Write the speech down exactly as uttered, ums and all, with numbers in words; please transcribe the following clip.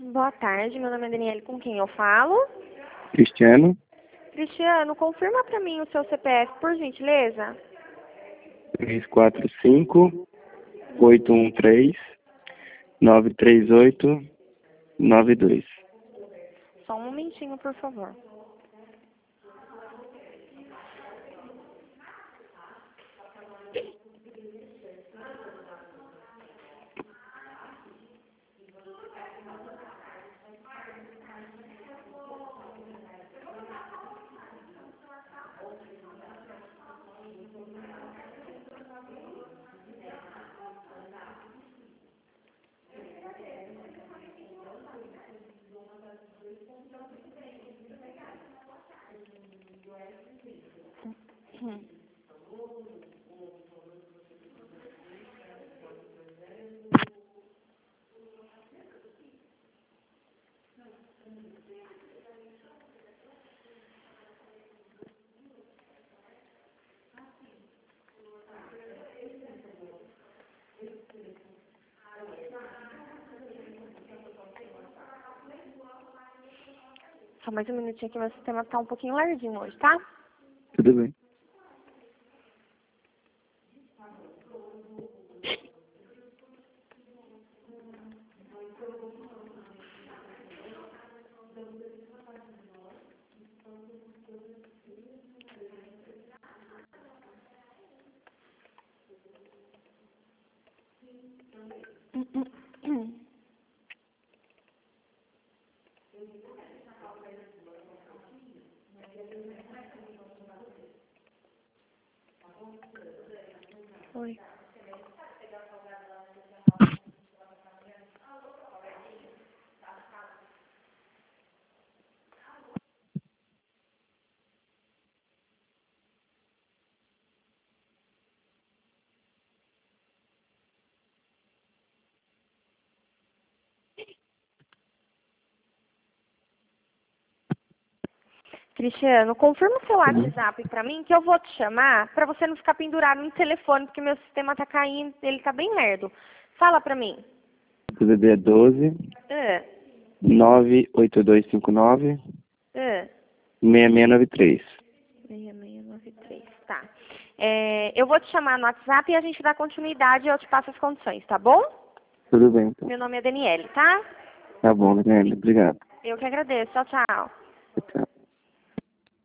Boa tarde, meu nome é Daniele, com quem eu falo? Cristiano. Cristiano, confirma para mim o seu C P F, por gentileza. três quatro cinco, oito um três, nove três oito, nove dois. Só um momentinho, por favor. Hum. Só mais um minutinho que meu sistema tá um pouquinho lardinho hoje, tá? Tudo bem. Hum, hum, hum. Oi. Cristiano, confirma o seu WhatsApp para mim que eu vou te chamar para você não ficar pendurado no telefone, porque meu sistema tá caindo, ele tá bem lerdo. Fala para mim. O D D é doze, É, nove oito dois cinco nove, é. seis seis nove três. seis seis nove três, tá. É, eu vou te chamar no WhatsApp e a gente dá continuidade e eu te passo as condições, tá bom? Tudo bem, então. Meu nome é Daniele, tá? Tá bom, Daniele. Obrigado. Eu que agradeço. Tchau, tchau.